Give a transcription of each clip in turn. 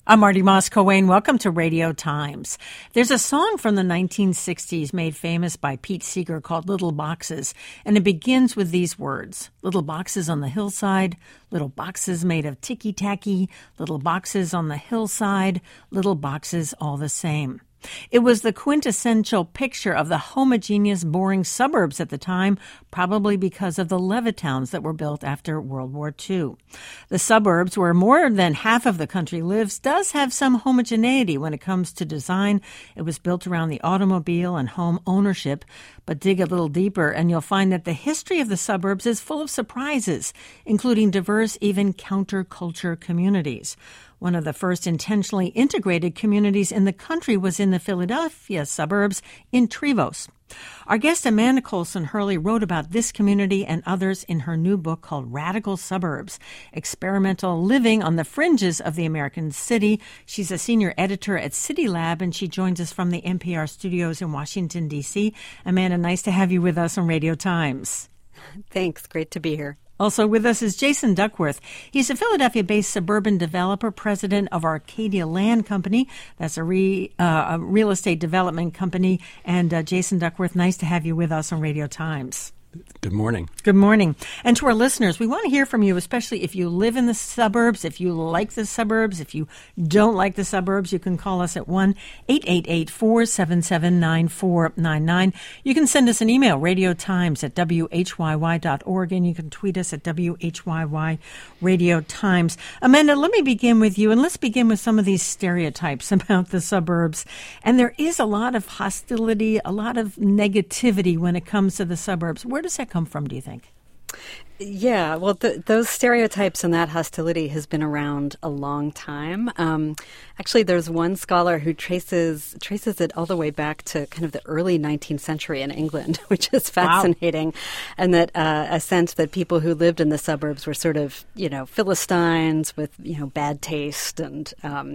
I'm Marty Moss-Coane. Welcome to Radio Times. There's a song from the 1960s made famous by Pete Seeger called Little Boxes, and it begins with these words. Little boxes on the hillside, little boxes made of ticky-tacky, little boxes on the hillside, little boxes all the same. It was the quintessential picture of the homogeneous, boring suburbs at the time, probably because of the Levittowns that were built after World War II. The suburbs, where more than half of the country lives, does have some homogeneity when it comes to design. It was built around the automobile and home ownership, but dig a little deeper and you'll find that the history of the suburbs is full of surprises, including diverse, even counterculture communities. One of the first intentionally integrated communities in the country was in the Philadelphia suburbs in Trevose. Our guest Amanda Colson Hurley wrote about this community and others in her new book called Radical Suburbs, Experimental Living on the Fringes of the American City. She's a senior editor at City Lab, and she joins us from the NPR studios in Washington, D.C. Amanda, nice to have you with us on Radio Times. Thanks. Great to be here. Also with us is Jason Duckworth. He's a Philadelphia-based suburban developer, president of Arcadia Land Company. That's a real estate development company. And Jason Duckworth, nice to have you with us on Radio Times. Good morning. Good morning. And to our listeners, we want to hear from you, especially if you live in the suburbs, if you like the suburbs, if you don't like the suburbs, you can call us at 1-888-477-9499. You can send us an email, radiotimes@whyy.org, and you can tweet us at WHYY Radio Times. Amanda, let me begin with you, and let's begin with some of these stereotypes about the suburbs. And there is a lot of hostility, a lot of negativity when it comes to the suburbs. Where does that come from, do you think? Yeah, well, those stereotypes and that hostility has been around a long time. Actually, there's one scholar who traces it all the way back to kind of the early 19th century in England, which is fascinating. Wow. And that a sense that people who lived in the suburbs were sort of, Philistines with, bad taste and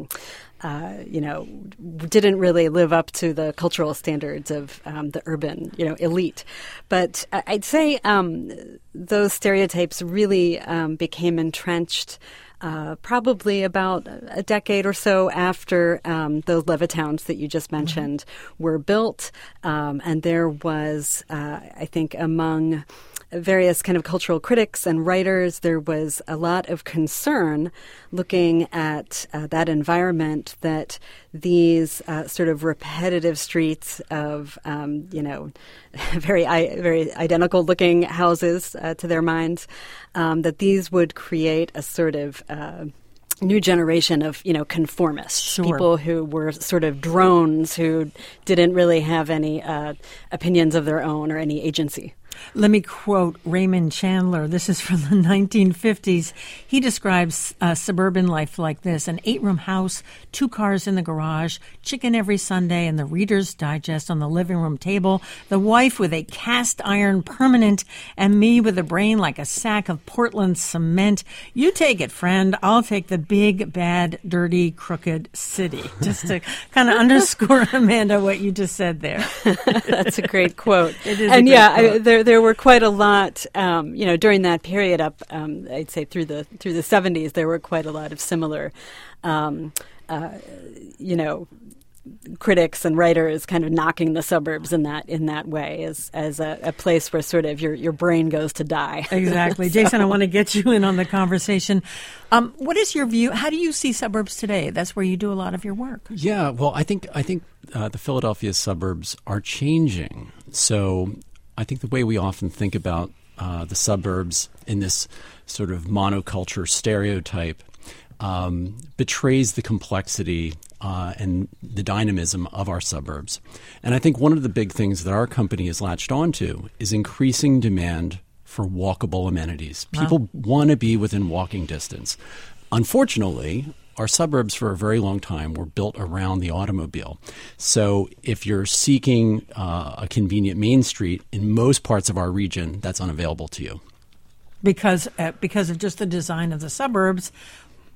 didn't really live up to the cultural standards of the urban, elite. But I'd say those stereotypes really became entrenched probably about a decade or so after those Levittowns that you just mentioned were built. And there was, I think, among various kind of cultural critics and writers, there was a lot of concern looking at that environment, that these sort of repetitive streets of, very identical looking houses to their minds, that these would create a sort of new generation of, conformists, sure. People who were sort of drones who didn't really have any opinions of their own or any agency. Let me quote Raymond Chandler. This is from the 1950s. He describes suburban life like this: an 8-room house, 2 cars in the garage, chicken every Sunday, and the Reader's Digest on the living room table, the wife with a cast iron permanent, and me with a brain like a sack of Portland cement. You take it, friend. I'll take the big, bad, dirty, crooked city. Just to kind of underscore, Amanda, what you just said there. That's a great quote. It is a great quote. There were quite a lot, during that period up, I'd say through the 70s, there were quite a lot of similar, critics and writers kind of knocking the suburbs in that way as a place where sort of your brain goes to die. Exactly. Jason, I want to get you in on the conversation. What is your view? How do you see suburbs today? That's where you do a lot of your work. Yeah, well, I think the Philadelphia suburbs are changing. So I think the way we often think about the suburbs in this sort of monoculture stereotype betrays the complexity and the dynamism of our suburbs. And I think one of the big things that our company has latched onto is increasing demand for walkable amenities. People want to be within walking distance. Unfortunately, our suburbs for a very long time were built around the automobile. So if you're seeking a convenient main street, in most parts of our region, that's unavailable to you. Because of just the design of the suburbs,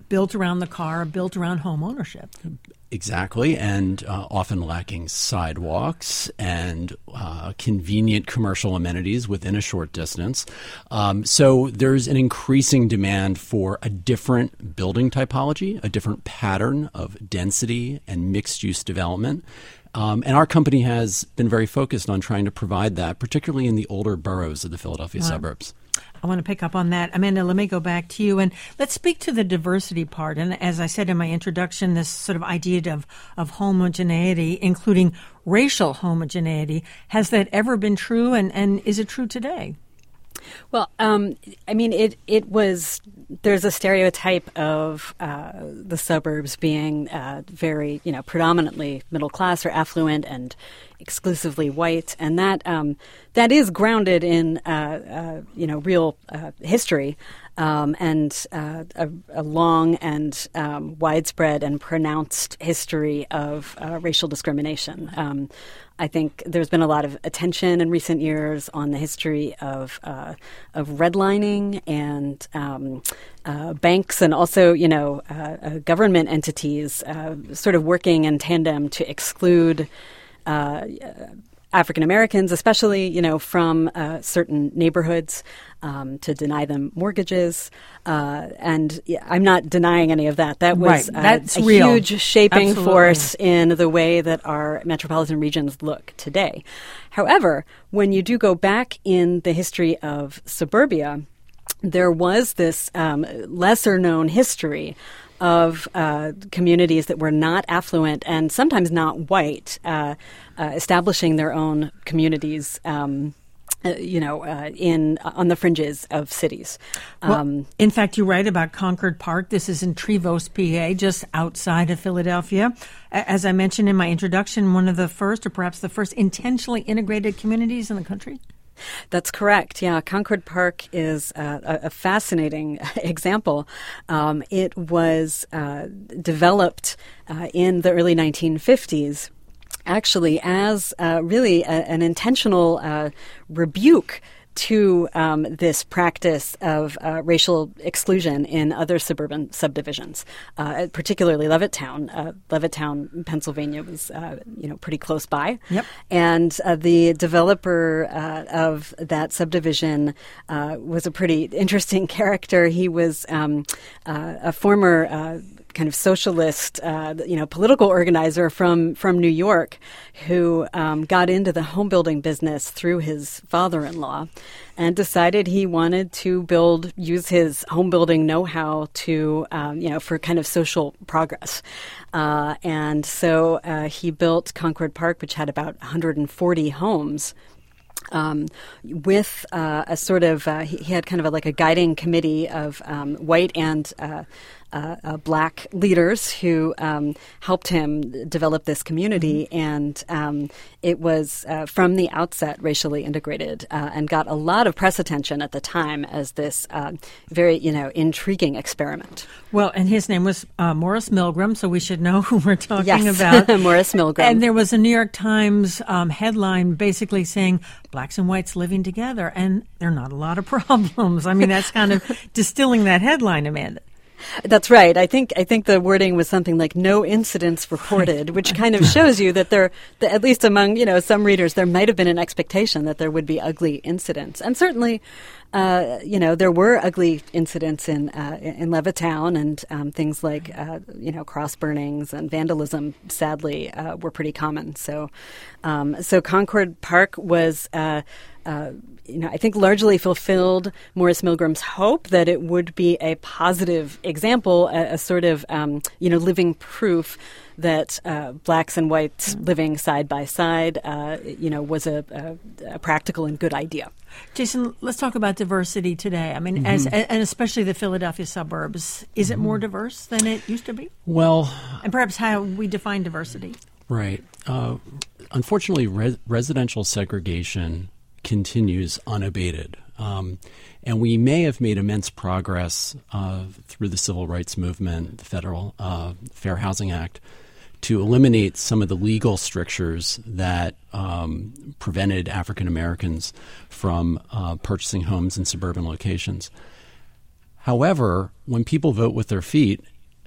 built around the car, built around home ownership. Exactly, and often lacking sidewalks and convenient commercial amenities within a short distance. So there's an increasing demand for a different building typology, a different pattern of density and mixed-use development. And our company has been very focused on trying to provide that, particularly in the older boroughs of the Philadelphia suburbs. I want to pick up on that. Amanda, let me go back to you and let's speak to the diversity part. And as I said in my introduction, this sort of idea of homogeneity, including racial homogeneity, has that ever been true and is it true today? Well, I mean, there's a stereotype of the suburbs being very, predominantly middle class or affluent and exclusively white. And that is grounded in, real history and a long and widespread and pronounced history of racial discrimination. I think there's been a lot of attention in recent years on the history of redlining and banks and also, government entities sort of working in tandem to exclude African Americans, especially, from certain neighborhoods, to deny them mortgages. And I'm not denying any of that. That was That's a real. huge shaping Absolutely. force in the way that our metropolitan regions look today. However, when you do go back in the history of suburbia, there was this lesser known history of communities that were not affluent and sometimes not white, establishing their own communities, on the fringes of cities. In fact, you write about Concord Park. This is in Trevose, PA, just outside of Philadelphia. As I mentioned in my introduction, one of the first, or perhaps the first, intentionally integrated communities in the country. That's correct. Yeah, Concord Park is a fascinating example. It was developed in the early 1950s, actually as really an intentional rebuke to this practice of racial exclusion in other suburban subdivisions, particularly Levittown. Levittown, Pennsylvania was, pretty close by. Yep. And the developer of that subdivision was a pretty interesting character. He was a former kind of socialist, political organizer from New York who got into the home building business through his father-in-law and decided he wanted to use his home building know-how to, for kind of social progress. And so he built Concord Park, which had about 140 homes. With a sort of, he had kind of like a guiding committee of white and black leaders who helped him develop this community, and it was from the outset racially integrated and got a lot of press attention at the time as this very intriguing experiment. Well, and his name was Morris Milgram, so we should know who we're talking Yes. about. Morris Milgram. And there was a New York Times headline basically saying blacks and whites living together, and there are not a lot of problems. I mean, that's kind of distilling that headline, Amanda. That's right. I think the wording was something like "no incidents reported," which kind of shows you that at least among some readers, there might have been an expectation that there would be ugly incidents, and certainly, there were ugly incidents in Levittown, and things like cross burnings and vandalism. Sadly, were pretty common. So Concord Park was. I think largely fulfilled Morris Milgram's hope that it would be a positive example, a sort of, living proof that blacks and whites living side by side, was a practical and good idea. Jason, let's talk about diversity today. I mean, and especially the Philadelphia suburbs. Is it more diverse than it used to be? Well, and perhaps how we define diversity. Right. Unfortunately, residential segregation continues unabated. And we may have made immense progress through the Civil Rights Movement, the Federal Fair Housing Act, to eliminate some of the legal strictures that prevented African Americans from purchasing homes in suburban locations. However, when people vote with their feet,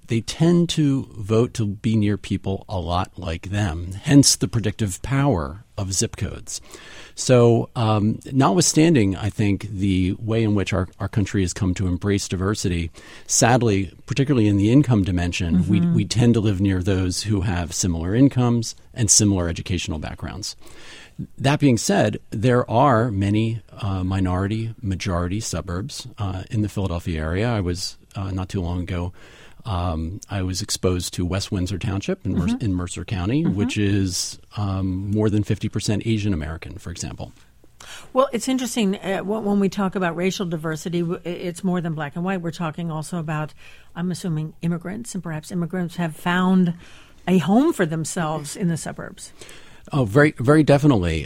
they tend to vote to be near people a lot like them, hence the predictive power of zip codes. So notwithstanding, I think, the way in which our country has come to embrace diversity, sadly, particularly in the income dimension, we tend to live near those who have similar incomes and similar educational backgrounds. That being said, there are many majority suburbs in the Philadelphia area. I was, not too long ago, I was exposed to West Windsor Township in Mercer County, which is more than 50% Asian American, for example. Well, it's interesting when we talk about racial diversity, it's more than black and white. We're talking also about, I'm assuming, immigrants, and perhaps immigrants have found a home for themselves in the suburbs. Oh, very, very definitely.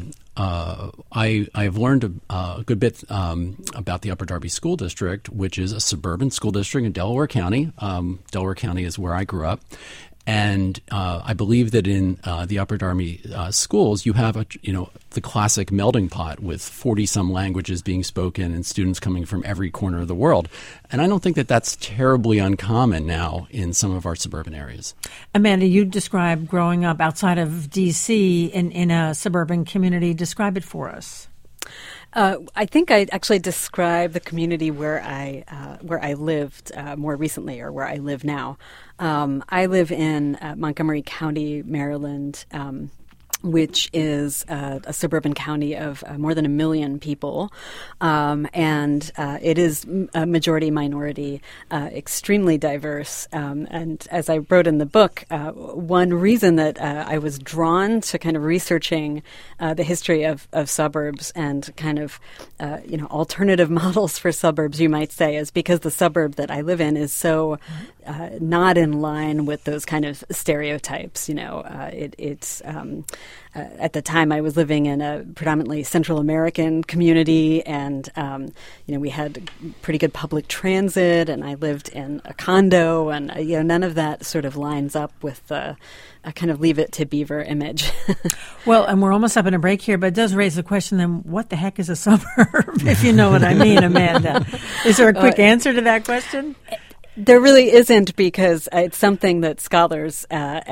I've learned a good bit about the Upper Darby School District, which is a suburban school district in Delaware County. Delaware County is where I grew up. And I believe that in the Upper Darby schools, you have the classic melting pot with 40-some languages being spoken and students coming from every corner of the world. And I don't think that that's terribly uncommon now in some of our suburban areas. Amanda, you described growing up outside of D.C. in a suburban community. Describe it for us. I think I actually described the community where I lived more recently, or where I live now. I live in Montgomery County, Maryland, which is a suburban county of more than 1 million people. And it is a majority-minority, extremely diverse. And as I wrote in the book, one reason that I was drawn to kind of researching the history of suburbs and kind of, alternative models for suburbs, you might say, is because the suburb that I live in is so not in line with those kind of stereotypes. It's at the time I was living in a predominantly Central American community, and we had pretty good public transit, and I lived in a condo, and none of that sort of lines up with the kind of Leave It to Beaver image. Well, and we're almost up in a break here, but it does raise the question then, what the heck is a suburb, if you know what I mean, Amanda? Is there a quick answer to that question? There really isn't, because it's something that scholars,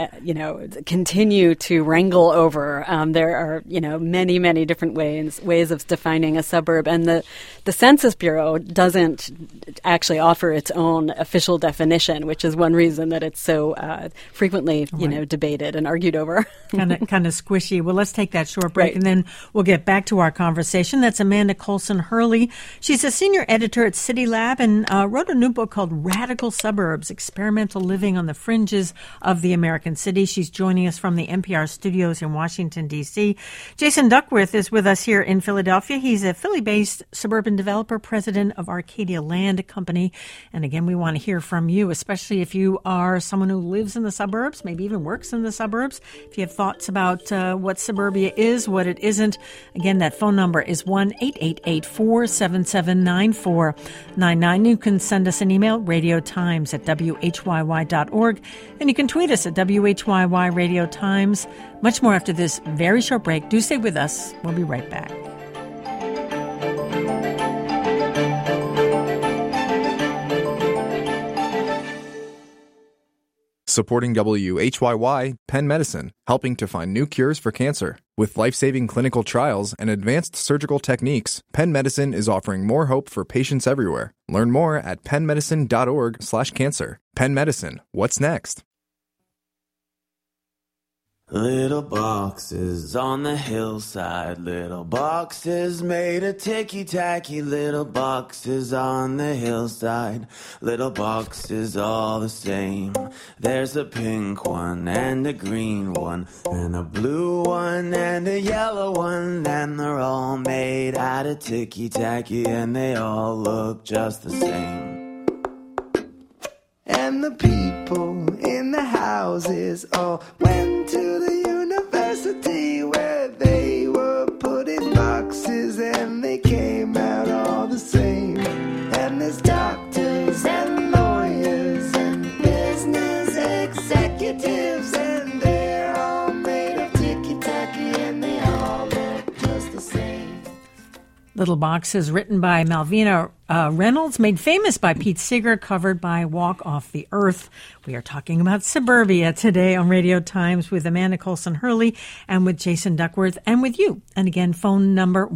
continue to wrangle over. There are, many, many different ways of defining a suburb, and the Census Bureau doesn't actually offer its own official definition, which is one reason that it's so frequently, debated and argued over. kind of squishy. Well, let's take that short break, and then we'll get back to our conversation. That's Amanda Colson Hurley. She's a senior editor at City Lab and wrote a new book called Radical Suburbs, Experimental Living on the Fringes of the American City. She's joining us from the NPR studios in Washington, D.C. Jason Duckworth is with us here in Philadelphia. He's a Philly-based suburban developer, president of Arcadia Land Company. And again, we want to hear from you, especially if you are someone who lives in the suburbs, maybe even works in the suburbs. If you have thoughts about what suburbia is, what it isn't. Again, that phone number is 1-888-477-9499. You can send us an email, radiotimes@whyy.org, and you can tweet us at WHYY Radio Times. Much more after this very short break. Do stay with us. We'll be right back. Supporting WHYY, Penn Medicine, helping to find new cures for cancer. With life-saving clinical trials and advanced surgical techniques, Penn Medicine is offering more hope for patients everywhere. Learn more at pennmedicine.org/cancer. Penn Medicine, what's next? Little boxes on the hillside, little boxes made of ticky-tacky, little boxes on the hillside, little boxes all the same. There's a pink one and a green one and a blue one and a yellow one, and they're all made out of ticky-tacky and they all look just the same. And the people in the houses all went to the university where they were put in boxes and they came out all the same. And there's doctors and lawyers and business executives, and they're all made of ticky-tacky and they all look just the same. Little Boxes, written by Malvina Reynolds, made famous by Pete Seeger, covered by Walk Off the Earth. We are talking about suburbia today on Radio Times with Amanda Colson Hurley and with Jason Duckworth and with you. And again, phone number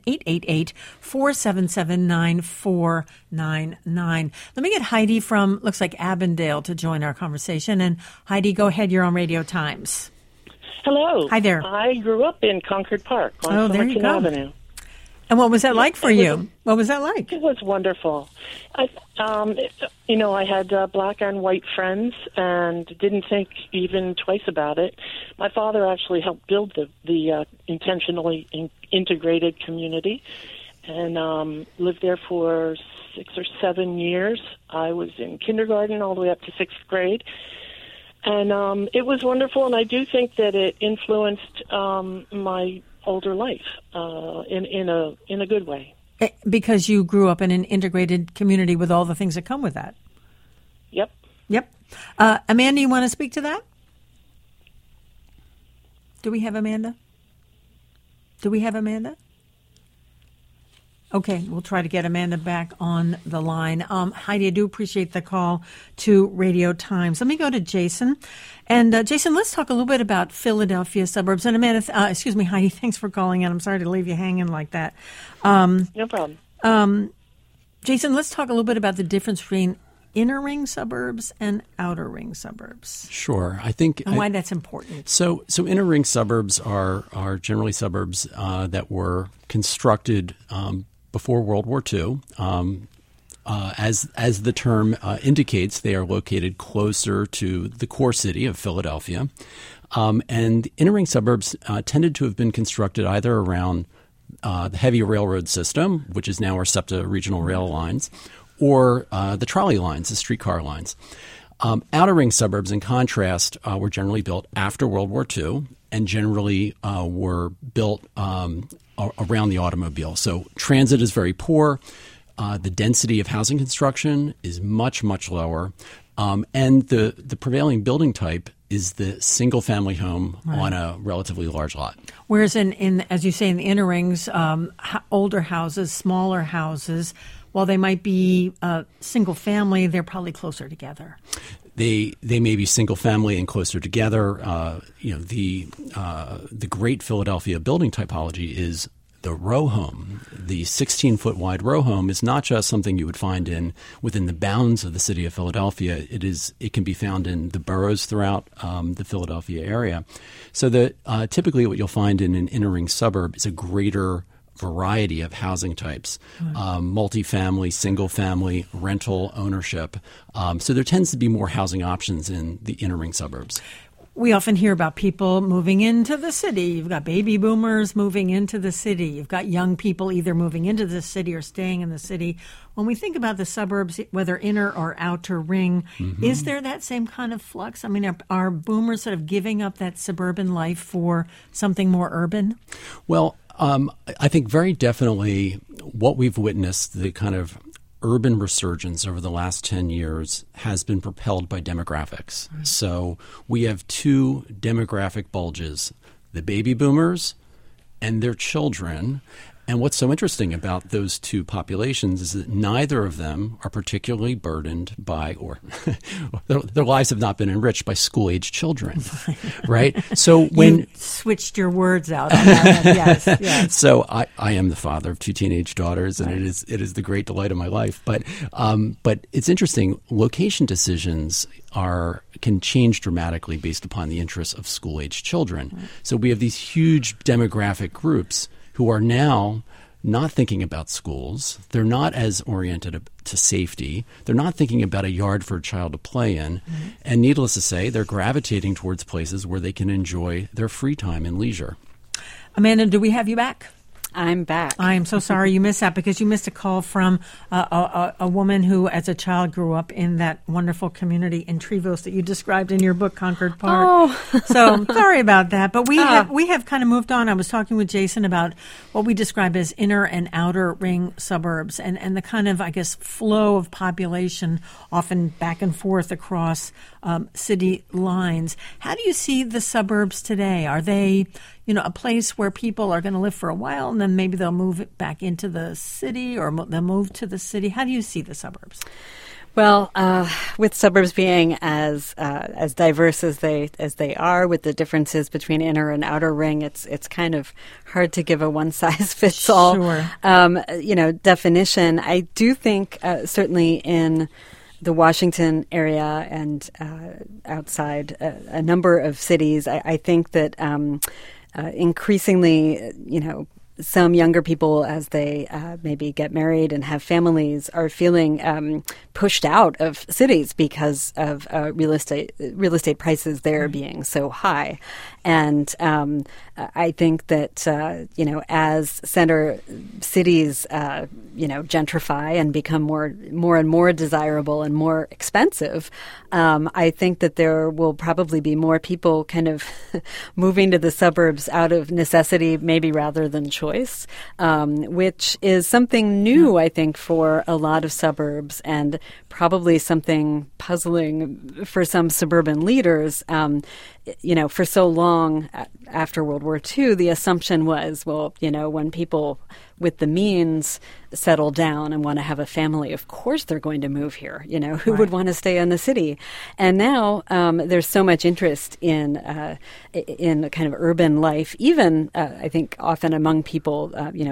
1-888-477-9499. Let me get Heidi from, looks like Avondale, to join our conversation. And Heidi, go ahead. You're on Radio Times. Hello. Hi there. I grew up in Concord Park on there you Somerton go. Avenue. And what was that like for you? What was that like? It was wonderful. I had black and white friends and didn't think even twice about it. My father actually helped build the intentionally integrated community and lived there for 6 or 7 years. I was in kindergarten all the way up to 6th grade. And it was wonderful, and I do think that it influenced my older life in a good way. Because you grew up in an integrated community with all the things that come with that. Yep. Amanda, you want to speak to that? Do we have Amanda? Okay, we'll try to get Amanda back on the line. Heidi, I do appreciate the call to Radio Times. Let me go to Jason. And Jason, let's talk a little bit about Philadelphia suburbs. And Amanda, Heidi, thanks for calling in. I'm sorry to leave you hanging like that. No problem. Jason, let's talk a little bit about the difference between inner ring suburbs and outer ring suburbs. Sure. I think and why that's important. So inner ring suburbs are generally suburbs that were constructed before World War II. As the term indicates, they are located closer to the core city of Philadelphia. And inner ring suburbs tended to have been constructed either around the heavy railroad system, which is now our SEPTA regional rail lines, or the trolley lines, the streetcar lines. Outer ring suburbs, in contrast, were generally built after World War II and generally were built around the automobile. So transit is very poor. The density of housing construction is much, much lower. And the prevailing building type is the single-family home on a relatively large lot. Whereas in as you say, in the inner rings, older houses, smaller houses, while they might be single-family, they're probably closer together. They may be single family and closer together. The great Philadelphia building typology is the row home. The 16-foot wide row home is not just something you would find within the bounds of the city of Philadelphia. It can be found in the boroughs throughout the Philadelphia area. So that typically what you'll find in an inner ring suburb is a greater variety of housing types, multifamily, single family, rental, ownership. So there tends to be more housing options in the inner ring suburbs. We often hear about people moving into the city. You've got baby boomers moving into the city. You've got young people either moving into the city or staying in the city. When we think about the suburbs, whether inner or outer ring, is there that same kind of flux? I mean, are boomers sort of giving up that suburban life for something more urban? Well, I think very definitely what we've witnessed, the kind of urban resurgence over the last 10 years has been propelled by demographics. Right. So we have two demographic bulges, the baby boomers and their children. And what's so interesting about those two populations is that neither of them are particularly burdened by, or their lives have not been enriched by school-age children, right? So when you switched your words out on that one. Yes. So I am the father of two teenage daughters, and it is the great delight of my life. But it's interesting. Location decisions can change dramatically based upon the interests of school-age children. Right. So we have these huge demographic groups who are now not thinking about schools. They're not as oriented to safety. They're not thinking about a yard for a child to play in. Mm-hmm. And needless to say, they're gravitating towards places where they can enjoy their free time and leisure. Amanda, do we have you back? I'm back. I am so sorry you missed that because you missed a call from a woman who, as a child, grew up in that wonderful community in Trevose that you described in your book, Concord Park. Oh. So sorry about that. But we have kind of moved on. I was talking with Jason about what we describe as inner and outer ring suburbs and the kind of, I guess, flow of population, often back and forth across city lines. How do you see the suburbs today? Are they, a place where people are going to live for a while and then maybe they'll move back into the city or they'll move to the city? How do you see the suburbs? Well, with suburbs being as diverse as they are, with the differences between inner and outer ring, it's kind of hard to give a one size fits all definition. I do think certainly in the Washington area and outside a number of cities, I think that increasingly, some younger people, as they maybe get married and have families, are feeling pushed out of cities because of real estate prices there being so high. And I think that as center cities gentrify and become more and more desirable and more expensive, I think that there will probably be more people kind of moving to the suburbs out of necessity, maybe rather than choice, which is something new, I think, for a lot of suburbs, and probably something puzzling for some suburban leaders. For so long after World War II, the assumption was, when people with the means settle down and want to have a family, of course they're going to move here. Who would want to stay in the city? And now there's so much interest in kind of urban life, even I think often among people,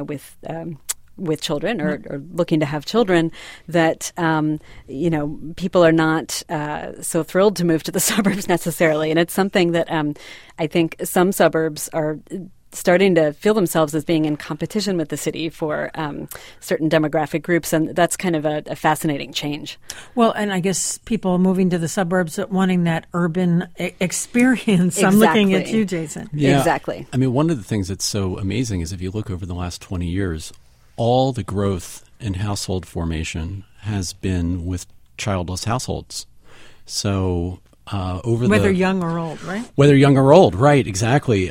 with children or looking to have children, that, people are not so thrilled to move to the suburbs necessarily. And it's something that I think some suburbs are starting to feel themselves as being in competition with the city for certain demographic groups. And that's kind of a fascinating change. Well, and I guess people moving to the suburbs wanting that urban experience. Exactly. I'm looking at you, Jason. Yeah. Exactly. I mean, one of the things that's so amazing is if you look over the last 20 years, all the growth in household formation has been with childless households. So whether young or old, right? Whether young or old, right? Exactly.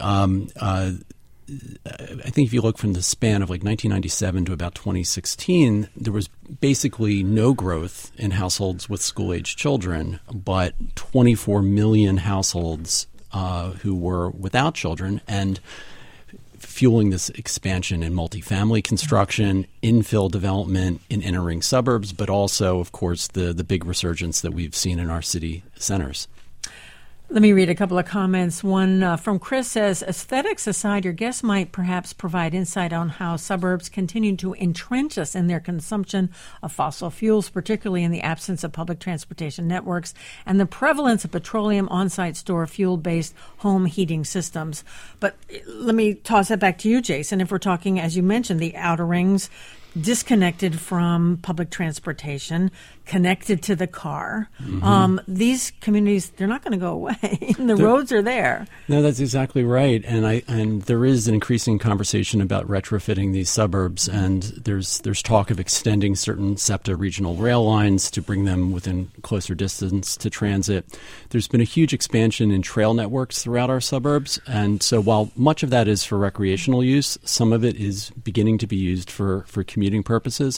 I think if you look from the span of like 1997 to about 2016, there was basically no growth in households with school-age children, but 24 million households who were without children, and fueling this expansion in multifamily construction, infill development in inner-ring suburbs, but also, of course, the big resurgence that we've seen in our city centers. Let me read a couple of comments. One from Chris says, aesthetics aside, your guest might perhaps provide insight on how suburbs continue to entrench us in their consumption of fossil fuels, particularly in the absence of public transportation networks and the prevalence of petroleum on-site store fuel-based home heating systems. But let me toss that back to you, Jason. If we're talking, as you mentioned, the outer rings, disconnected from public transportation, connected to the car. Mm-hmm. These communities, they're not going to go away. The roads are there. No, that's exactly right. And there is an increasing conversation about retrofitting these suburbs, and there's talk of extending certain SEPTA regional rail lines to bring them within closer distance to transit. There's been a huge expansion in trail networks throughout our suburbs, and so while much of that is for recreational use, some of it is beginning to be used for commuting purposes.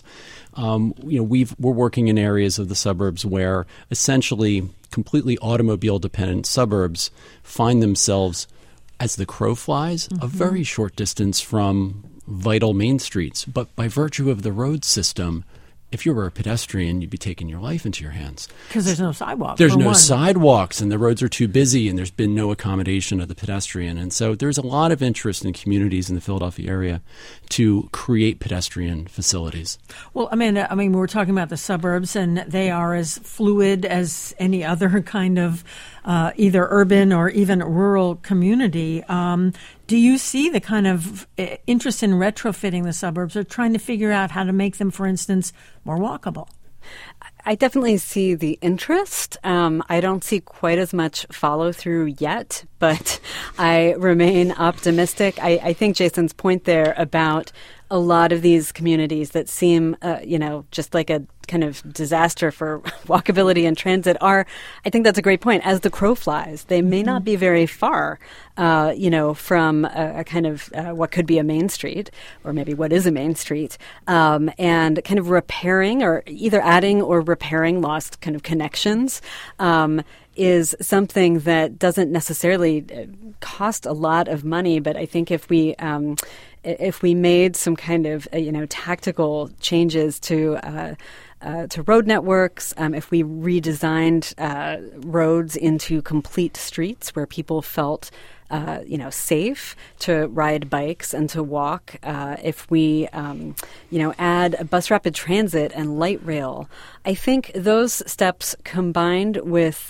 We're working in areas of the suburbs where essentially completely automobile-dependent suburbs find themselves, as the crow flies, a very short distance from vital main streets. But by virtue of the road system, if you were a pedestrian, you'd be taking your life into your hands. Because there's no sidewalks. There's no sidewalks, and the roads are too busy, and there's been no accommodation of the pedestrian. And so there's a lot of interest in communities in the Philadelphia area to create pedestrian facilities. Well, I mean, we're talking about the suburbs, and they are as fluid as any other kind of either urban or even rural community. Do you see the kind of interest in retrofitting the suburbs or trying to figure out how to make them, for instance, more walkable? I definitely see the interest. I don't see quite as much follow through yet, but I remain optimistic. I think Jason's point there about a lot of these communities that seem, just like a kind of disaster for walkability and transit I think that's a great point. As the crow flies, they may not be very far, from a kind of what could be a main street, or maybe what is a main street, and kind of repairing or either adding or repairing lost kind of connections. is something that doesn't necessarily cost a lot of money, but I think if we made some kind of tactical changes to road networks, if we redesigned roads into complete streets where people felt safe to ride bikes and to walk, if we add bus rapid transit and light rail, I think those steps combined with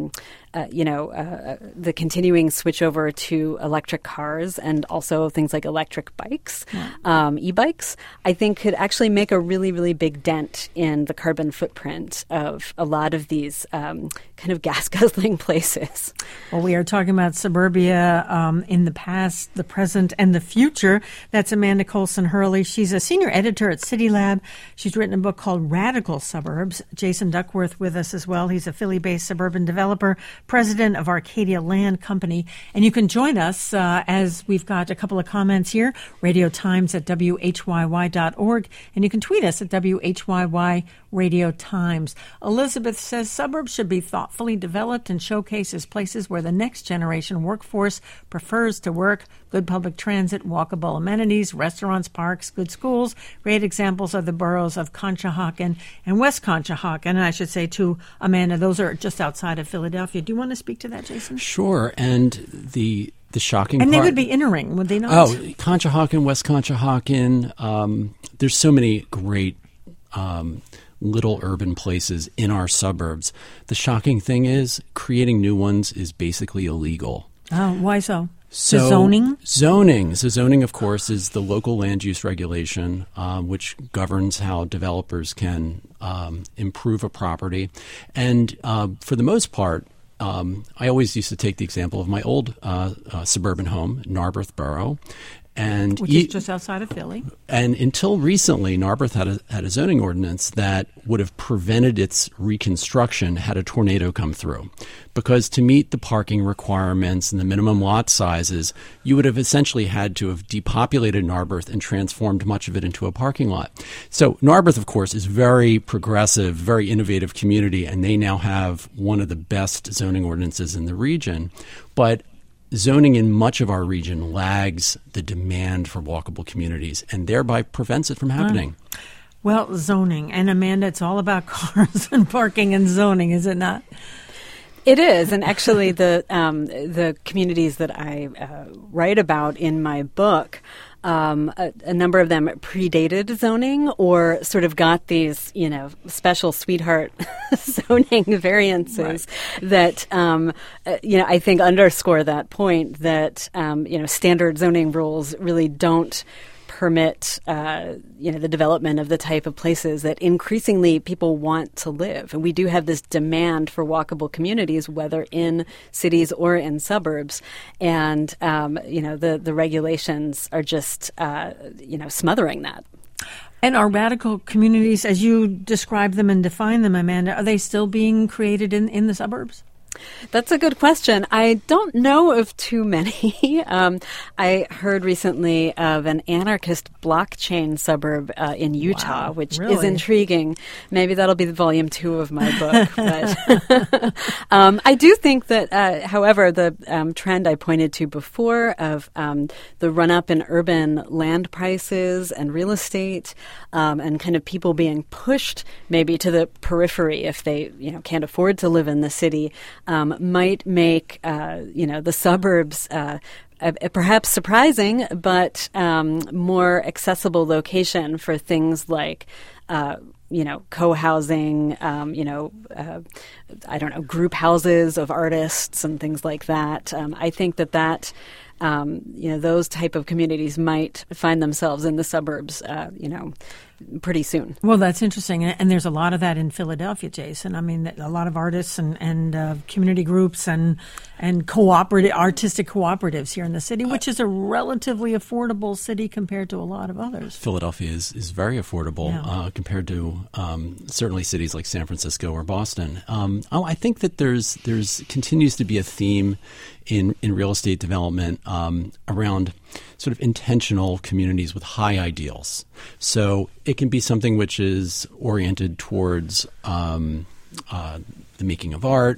the continuing switch over to electric cars and also things like electric bikes, e-bikes, I think could actually make a really, really big dent in the carbon footprint of a lot of these kind of gas-guzzling places. Well, we are talking about suburbia in the past, the present, and the future. That's Amanda Colson Hurley. She's a senior editor at City Lab. She's written a book called Radical Suburbs. Jason Duckworth with us as well. He's a Philly-based suburban developer, president of Arcadia Land Company. And you can join us as we've got a couple of comments here, Radio Times at WHYY.org, and you can tweet us at WHYY Radio Times. Elizabeth says suburbs should be thoughtfully developed and showcased as places where the next generation workforce prefers to work. Good public transit, walkable amenities, restaurants, parks, good schools. Great examples are the boroughs of Conshohocken and West Conshohocken. And I should say, too, Amanda, those are just outside of Philadelphia. Do you want to speak to that, Jason? Sure. And the shocking and part... they would be entering, would they not? Oh, Conshohocken, West Conshohocken. There's so many great little urban places in our suburbs. The shocking thing is creating new ones is basically illegal. Oh, why so? So the zoning? Zoning. So zoning, of course, is the local land use regulation, which governs how developers can improve a property. And for the most part, I always used to take the example of my old suburban home, Narberth Borough. Which is just outside of Philly. And until recently, Narberth had a zoning ordinance that would have prevented its reconstruction had a tornado come through. Because to meet the parking requirements and the minimum lot sizes, you would have essentially had to have depopulated Narberth and transformed much of it into a parking lot. So Narberth, of course, is very progressive, very innovative community, and they now have one of the best zoning ordinances in the region. But zoning in much of our region lags the demand for walkable communities and thereby prevents it from happening. Well, zoning. And Amanda, it's all about cars and parking and zoning, is it not? It is. And actually the communities that I write about in my book, a number of them predated zoning or sort of got these, special sweetheart zoning variances that, I think underscore that point that, standard zoning rules really don't permit, the development of the type of places that increasingly people want to live. And we do have this demand for walkable communities, whether in cities or in suburbs. And, the regulations are just, smothering that. And are radical communities, as you describe them and define them, Amanda, are they still being created in the suburbs? That's a good question. I don't know of too many. I heard recently of an anarchist blockchain suburb in Utah, which is intriguing. Maybe that'll be volume 2 of my book. But I do think that, however, the trend I pointed to before of the run-up in urban land prices and real estate and kind of people being pushed maybe to the periphery if they can't afford to live in the city, might make, the suburbs perhaps surprising, but more accessible location for things like, co-housing, group houses of artists and things like that. I think that those type of communities might find themselves in the suburbs, pretty soon. Well, that's interesting. And there's a lot of that in Philadelphia, Jason. I mean, a lot of artists and community groups and artistic cooperatives here in the city, which is a relatively affordable city compared to a lot of others. Philadelphia is very affordable compared to certainly cities like San Francisco or Boston. I think that there's continues to be a theme in real estate development around sort of intentional communities with high ideals. So it can be something which is oriented towards the making of art.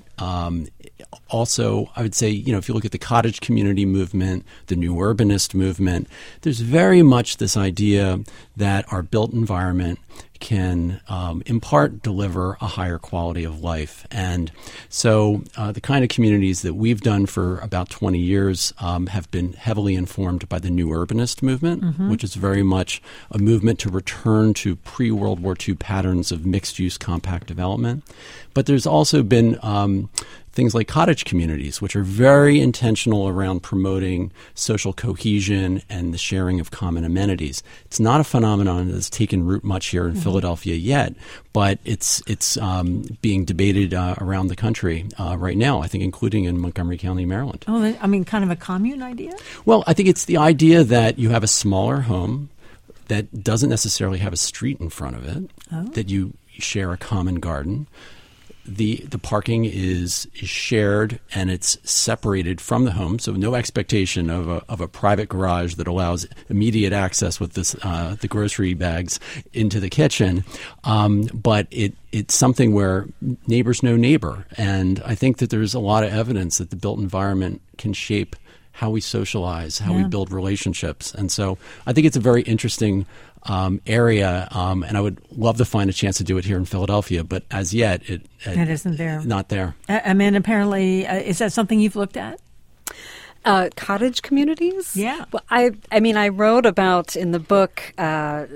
Also, I would say, if you look at the cottage community movement, the new urbanist movement, there's very much this idea that our built environment can, in part, deliver a higher quality of life. And so the kind of communities that we've done for about 20 years have been heavily informed by the new urbanist movement, which is very much a movement to return to pre-World War II patterns of mixed-use compact development. But there's also been things like cottage communities, which are very intentional around promoting social cohesion and the sharing of common amenities. It's not a phenomenon that's taken root much here in Philadelphia yet, but it's being debated around the country right now, I think, including in Montgomery County, Maryland. Oh, I mean, kind of a commune idea? Well, I think it's the idea that you have a smaller home that doesn't necessarily have a street in front of it, that you share a common garden. The parking is shared and it's separated from the home, so no expectation of a private garage that allows immediate access with the grocery bags into the kitchen. But it's something where neighbors know neighbor, and I think that there's a lot of evidence that the built environment can shape how we socialize, how we build relationships, and so I think it's a very interesting area, and I would love to find a chance to do it here in Philadelphia, but as yet, it isn't there. Not there. Amanda, apparently, is that something you've looked at? Cottage communities? Yeah. Well, I mean, I wrote about in the book a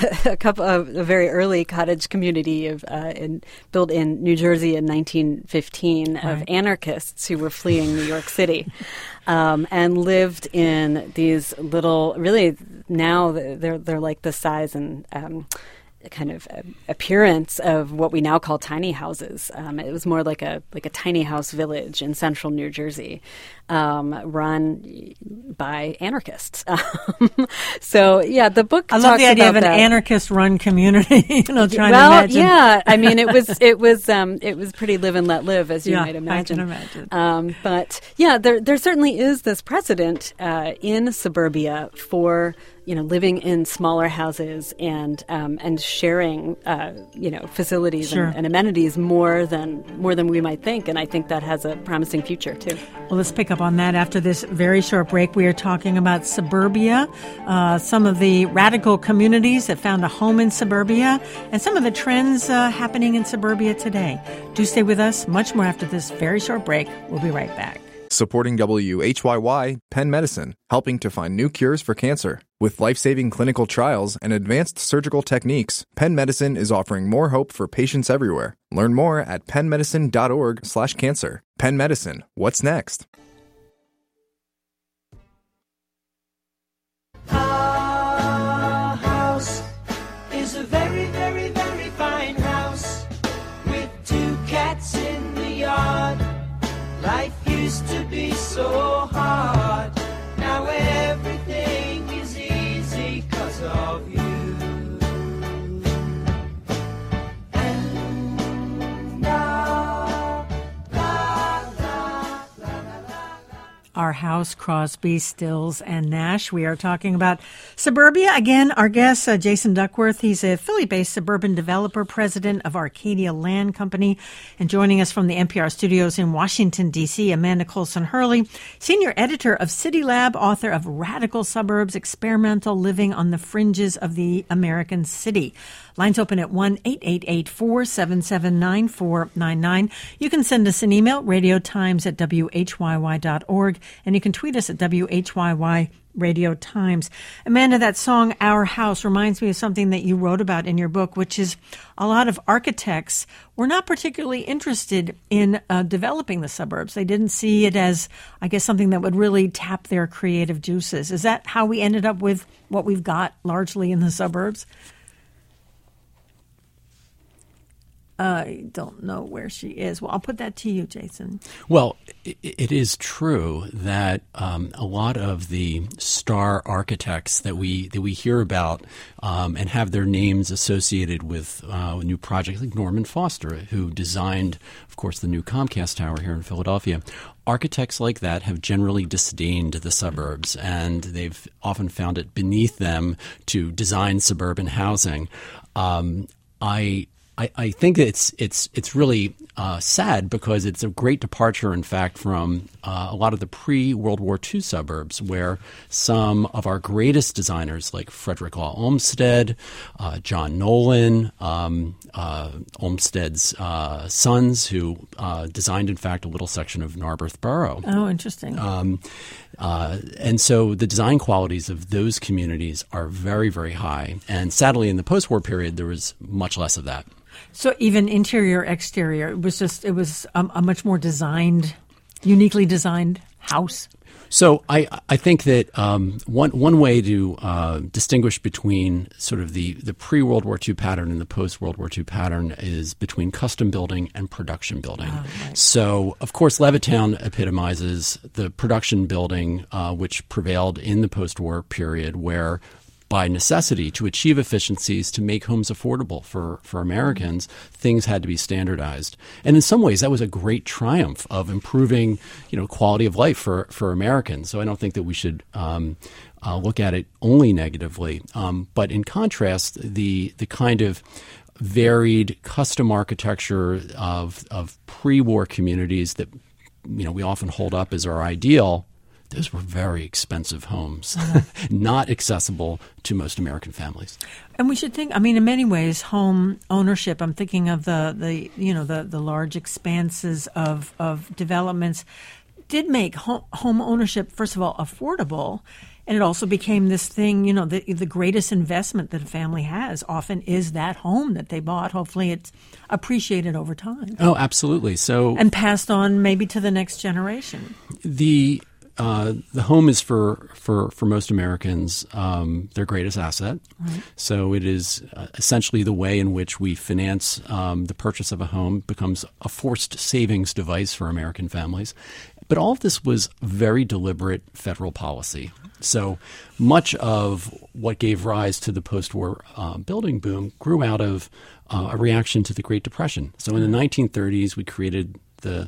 very early cottage community built in New Jersey in 1915 of anarchists who were fleeing New York City. And lived in these little, really now they're like the size and kind of appearance of what we now call tiny houses. It was more like a tiny house village in central New Jersey, run by anarchists. So yeah, the book. I love the idea of an anarchist-run community. Trying to imagine. Yeah, I mean, it was pretty live and let live, as you might imagine. I can imagine. But yeah, there certainly is this precedent in suburbia for living in smaller houses and sharing facilities and amenities more than we might think, and I think that has a promising future too. Well, let's pick up on that after this very short break. We are talking about suburbia, some of the radical communities that found a home in suburbia, and some of the trends happening in suburbia today. Do stay with us. Much more after this very short break. We'll be right back. Supporting WHYY, Penn Medicine, helping to find new cures for cancer. With life-saving clinical trials and advanced surgical techniques, Penn Medicine is offering more hope for patients everywhere. Learn more at pennmedicine.org/cancer. Penn Medicine, what's next? Our house is a very, very, very fine house with 2 cats in the yard. Life used to be so hard. Now everything is easy 'cause of you. And now, Our house, Crosby, Stills, and Nash. We are talking about suburbia. Again, our guest, Jason Duckworth. He's a Philly-based suburban developer, president of Arcadia Land Company. And joining us from the NPR studios in Washington, D.C., Amanda Colson-Hurley, senior editor of City Lab, author of Radical Suburbs, Experimental Living on the Fringes of the American City. Lines open at 1-888-477-9499. You can send us an email, radiotimes@whyy.org, and you can tweet us at WHYY Radio Times. Amanda, that song, Our House, reminds me of something that you wrote about in your book, which is a lot of architects were not particularly interested in developing the suburbs. They didn't see it as, I guess, something that would really tap their creative juices. Is that how we ended up with what we've got largely in the suburbs? I don't know where she is. Well, I'll put that to you, Jason. Well, it is true that a lot of the star architects that we hear about and have their names associated with new projects, like Norman Foster, who designed, of course, the new Comcast Tower here in Philadelphia. Architects like that have generally disdained the suburbs, and they've often found it beneath them to design suburban housing. I think it's really sad because it's a great departure, in fact, from a lot of the pre-World War II suburbs, where some of our greatest designers, like Frederick Law Olmsted, John Nolan, Olmsted's sons, who designed, in fact, a little section of Narberth Borough. Oh, interesting. And so the design qualities of those communities are very, very high. And sadly, in the post-war period, there was much less of that. So even interior, exterior, it was a much more uniquely designed house. So I think that one way to distinguish between sort of the pre-World War II pattern and the post-World War II pattern is between custom building and production building. Oh, right. So, of course, Levittown epitomizes the production building which prevailed in the post-war period, where by necessity, to achieve efficiencies, to make homes affordable for Americans, things had to be standardized. And in some ways, that was a great triumph of improving, quality of life for Americans. So I don't think that we should look at it only negatively. But in contrast, the kind of varied custom architecture of pre-war communities that we often hold up as our ideal, those were very expensive homes, not accessible to most American families. And we should think, in many ways, home ownership, I'm thinking of the large expanses of developments, did make home ownership, first of all, affordable. And it also became this thing, the greatest investment that a family has often is that home that they bought. Hopefully it's appreciaed over time. Oh, absolutely. And passed on maybe to the next generation. The home is for most Americans their greatest asset. Right. So it is essentially the way in which we finance the purchase of a home becomes a forced savings device for American families. But all of this was very deliberate federal policy. So much of what gave rise to the post-war building boom grew out of a reaction to the Great Depression. So in the 1930s, we created the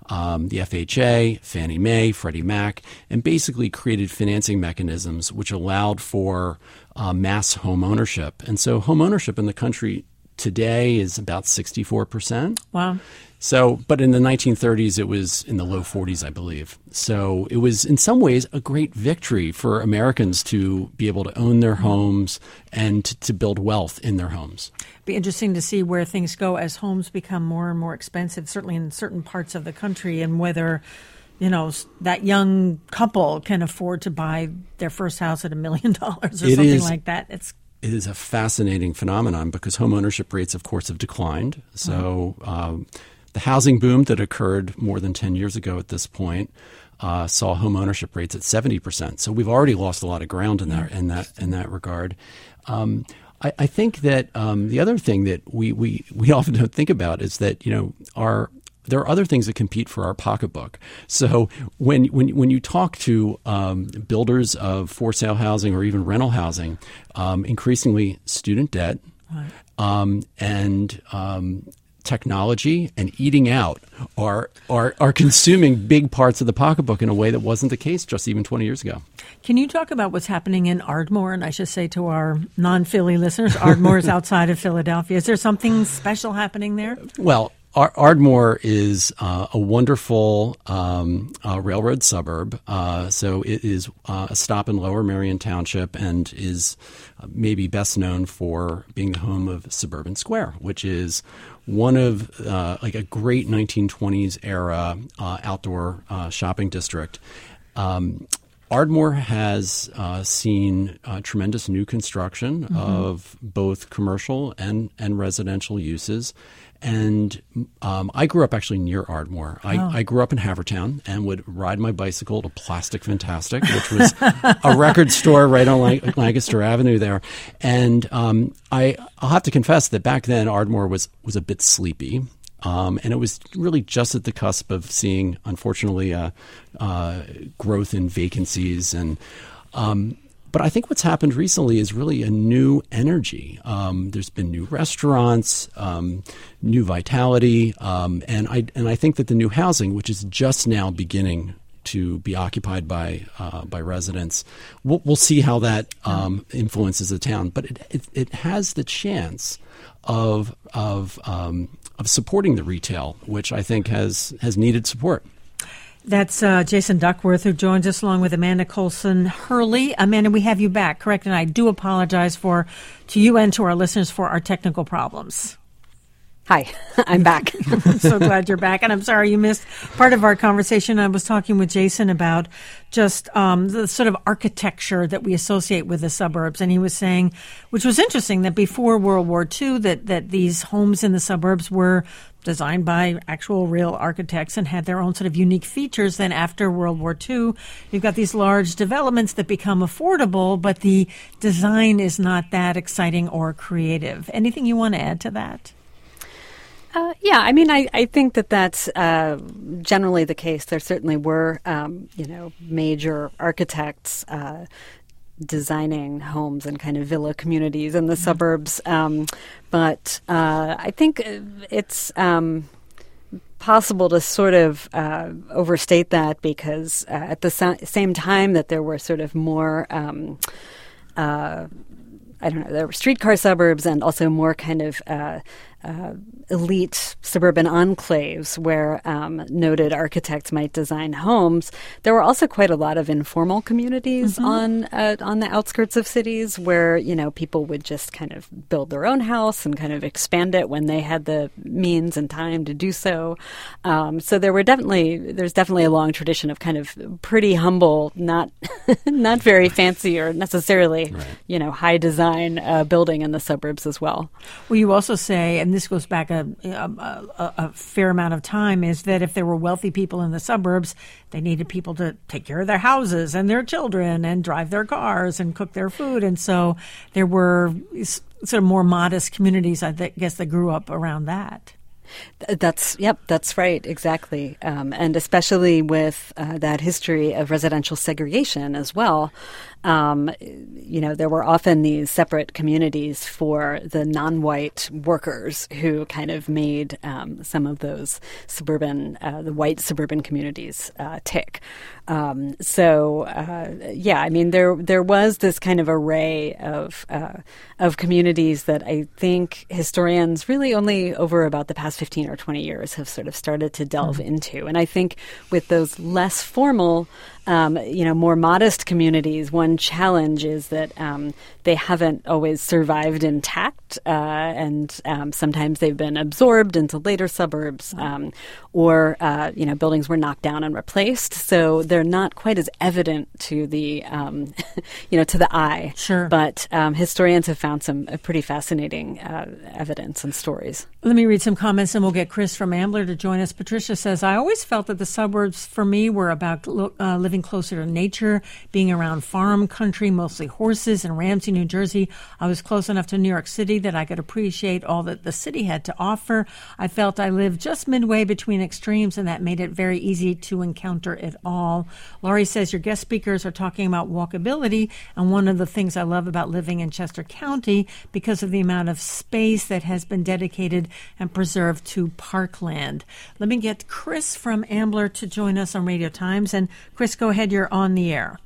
FHA, Fannie Mae, Freddie Mac, and basically created financing mechanisms which allowed for mass home ownership. And so home ownership in the country today is about 64%. Wow. So, but in the 1930s, it was in the low 40s, I believe. So it was in some ways a great victory for Americans to be able to own their homes and to build wealth in their homes. Be interesting to see where things go as homes become more and more expensive, certainly in certain parts of the country, and whether, that young couple can afford to buy their first house at $1 million or something like that. It is a fascinating phenomenon because home ownership rates, of course, have declined. So the housing boom that occurred more than 10 years ago at this point saw home ownership rates at 70%. So we've already lost a lot of ground in that regard. I think that the other thing that we often don't think about is that there are other things that compete for our pocketbook. So when you talk to builders of for sale housing or even rental housing, increasingly student debt, and technology and eating out are consuming big parts of the pocketbook in a way that wasn't the case just even 20 years ago. Can you talk about what's happening in Ardmore? And I should say to our non-Philly listeners, Ardmore is outside of Philadelphia. Is there something special happening there? Well, Ardmore is a wonderful railroad suburb. So it is a stop in Lower Merion Township and is maybe best known for being the home of Suburban Square, which is one of a great 1920s era outdoor shopping district. Ardmore has seen tremendous new construction of both commercial and residential uses. And I grew up actually near Ardmore. I grew up in Havertown and would ride my bicycle to Plastic Fantastic, which was a record store right on Lancaster Avenue there. And I'll have to confess that back then Ardmore was a bit sleepy. And it was really just at the cusp of seeing, unfortunately, growth in vacancies. And but I think what's happened recently is really a new energy. There's been new restaurants, new vitality, and I think that the new housing, which is just now beginning to be occupied by residents. We'll see how that influences the town, but it has the chance of supporting the retail, which I think has needed support. That's Jason Duckworth, who joins us along with Amanda Colson Hurley. Amanda, we have you back, correct? And I do apologize to you and to our listeners for our technical problems. Hi, I'm back. I'm so glad you're back. And I'm sorry you missed part of our conversation. I was talking with Jason about just the sort of architecture that we associate with the suburbs. And he was saying, which was interesting, that before World War II, that these homes in the suburbs were designed by actual real architects and had their own sort of unique features. Then after World War II, you've got these large developments that become affordable, but the design is not that exciting or creative. Anything you want to add to that? Yeah, I mean, I think that's generally the case. There certainly were, major architects designing homes and kind of villa communities in the suburbs. But I think it's possible to sort of overstate that because at the same time that there were sort of more there were streetcar suburbs and also more kind of elite suburban enclaves where noted architects might design homes. There were also quite a lot of informal communities on the outskirts of cities where, people would just kind of build their own house and kind of expand it when they had the means and time to do so. So there's definitely a long tradition of kind of pretty humble, not not very fancy or necessarily, high design building in the suburbs as well. Well, you also say, and this goes back a fair amount of time, is that if there were wealthy people in the suburbs, they needed people to take care of their houses and their children and drive their cars and cook their food. And so there were sort of more modest communities, I guess, that grew up around that. That's right, exactly. And especially with that history of residential segregation as well. There were often these separate communities for the non-white workers who kind of made some of those the white suburban communities tick. There was this kind of array of communities that I think historians really only over about the past 15 or 20 years have sort of started to delve into. And I think with those less formal, more modest communities, one challenge is that they haven't always survived intact, and sometimes they've been absorbed into later suburbs, or buildings were knocked down and replaced, so they're not quite as evident to the to the eye. Sure. But historians have found some pretty fascinating evidence and stories. Let me read some comments, and we'll get Chris from Ambler to join us. Patricia says, I always felt that the suburbs for me were about living closer to nature, being around farm country, mostly horses. In Ramsey, New Jersey, I was close enough to New York City that I could appreciate all that the city had to offer. I felt I lived just midway between extremes, and that made it very easy to encounter it all. Laurie says, your guest speakers are talking about walkability, and one of the things I love about living in Chester County, because of the amount of space that has been dedicated and preserved to parkland. Let me get Chris from Ambler to join us on Radio Times. And Chris, go ahead. You're on the air.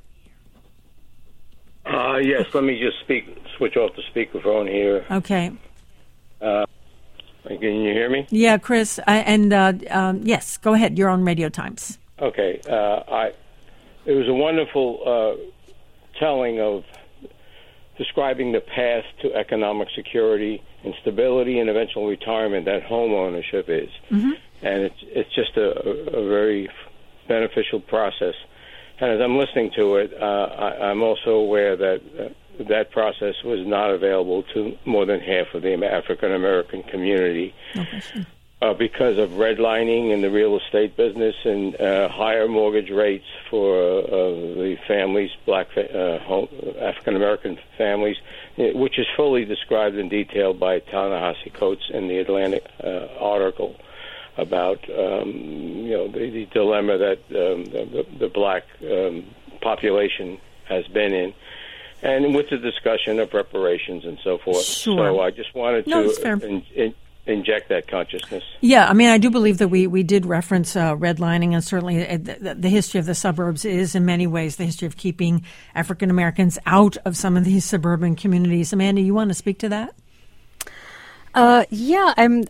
Yes, let me just switch off the speakerphone here. Okay. Can you hear me? Yeah, Chris. Yes, go ahead. You're on Radio Times. Okay. It was a wonderful telling of describing the path to economic security and stability and eventual retirement that home ownership is. Mm-hmm. And it's just a very beneficial process. And as I'm listening to it, I'm also aware that that process was not available to more than half of the African American community because of redlining in the real estate business and higher mortgage rates for the families, African American families, which is fully described in detail by Ta-Nehisi Coates in the Atlantic article about the dilemma that the black population has been in, and with the discussion of reparations and so forth. Sure. So I just wanted to inject that consciousness. Yeah, I mean, I do believe that we did reference redlining, and certainly the history of the suburbs is in many ways the history of keeping African Americans out of some of these suburban communities. Amanda, you want to speak to that? Yeah, I'm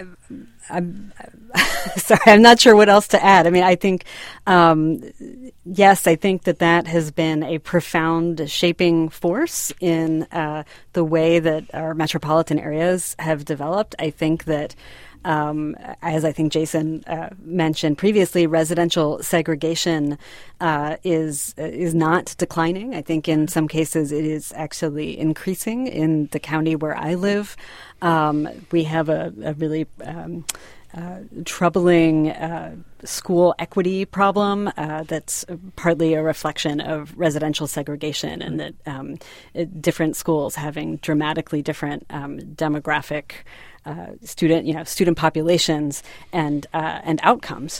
sorry, I'm not sure what else to add. I mean, I think, yes, I think that has been a profound shaping force in the way that our metropolitan areas have developed. I think that, as I think Jason mentioned previously, residential segregation is not declining. I think in some cases it is actually increasing. In the county where I live, we have a really troubling school equity problem that's partly a reflection of residential segregation, and that different schools having dramatically different demographic student populations and outcomes.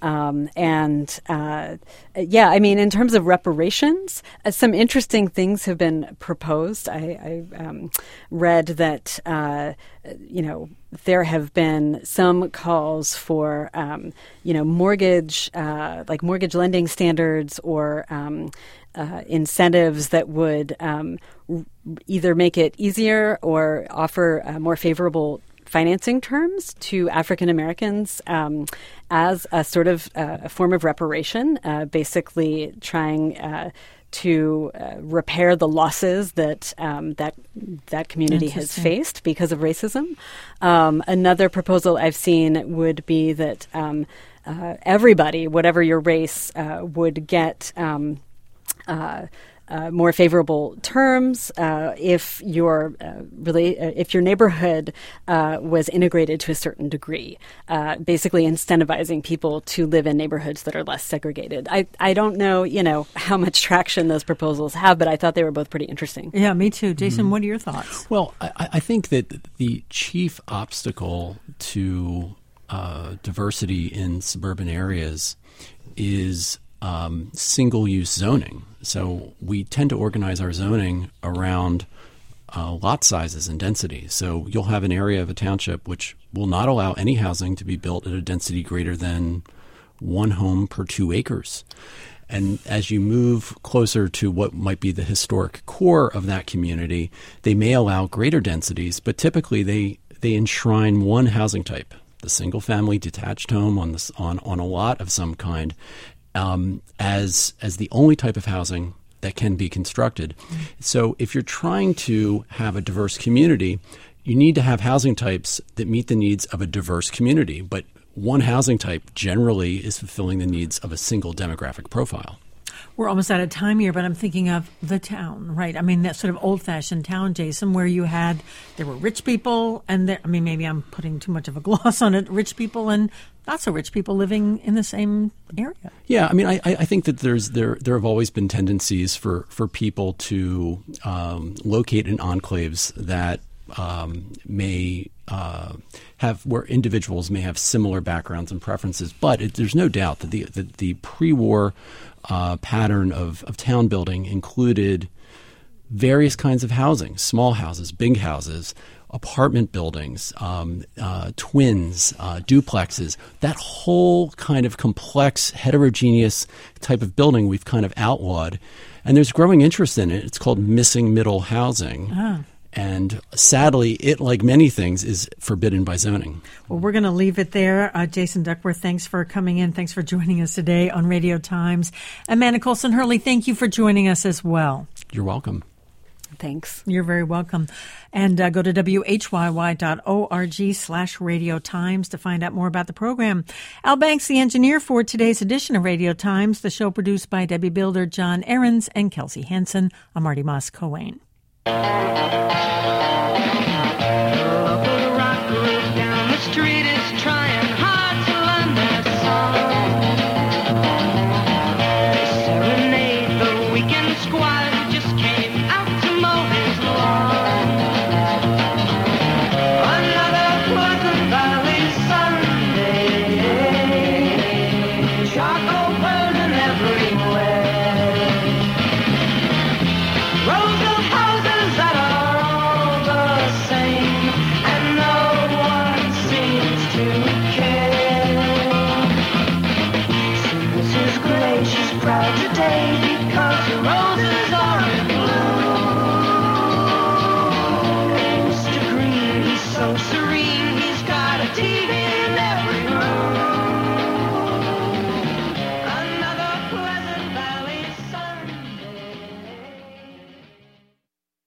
Yeah, I mean, in terms of reparations, some interesting things have been proposed. I read that, there have been some calls for, mortgage lending standards or incentives that would either make it easier or offer more favorable financing terms to African Americans as a sort of a form of reparation, basically trying to repair the losses that that community has faced because of racism. Another proposal I've seen would be that everybody, whatever your race, would get more favorable terms if your neighborhood was integrated to a certain degree, basically incentivizing people to live in neighborhoods that are less segregated. I don't know, how much traction those proposals have, but I thought they were both pretty interesting. Yeah, me too. Jason, what are your thoughts? Well, I think that the chief obstacle to diversity in suburban areas is single-use zoning. So we tend to organize our zoning around lot sizes and density. So you'll have an area of a township which will not allow any housing to be built at a density greater than one home per 2 acres. And as you move closer to what might be the historic core of that community, they may allow greater densities, but typically they enshrine one housing type, the single-family detached home on a lot of some kind, as the only type of housing that can be constructed. So if you're trying to have a diverse community, you need to have housing types that meet the needs of a diverse community. But one housing type generally is fulfilling the needs of a single demographic profile. We're almost out of time here, but I'm thinking of the town, right? I mean, that sort of old-fashioned town, Jason, where there were rich people, and maybe I'm putting too much of a gloss on it, rich people and not so rich people living in the same area. Yeah, I mean, I think that there have always been tendencies for people to locate in enclaves that may have where individuals may have similar backgrounds and preferences, but there's no doubt that the pre-war pattern of town building included various kinds of housing: small houses, big houses, apartment buildings, twins, duplexes. That whole kind of complex, heterogeneous type of building we've kind of outlawed, and there's growing interest in it. It's called missing middle housing. And sadly, it, like many things, is forbidden by zoning. Well, we're going to leave it there. Jason Duckworth, thanks for coming in. Thanks for joining us today on Radio Times. Amanda Colson-Hurley, thank you for joining us as well. You're welcome. Thanks. You're very welcome. And go to whyy.org/Radio Times to find out more about the program. Al Banks, the engineer for today's edition of Radio Times, the show produced by Debbie Builder, John Ahrens, and Kelsey Henson. I'm Marty Moss-Coane.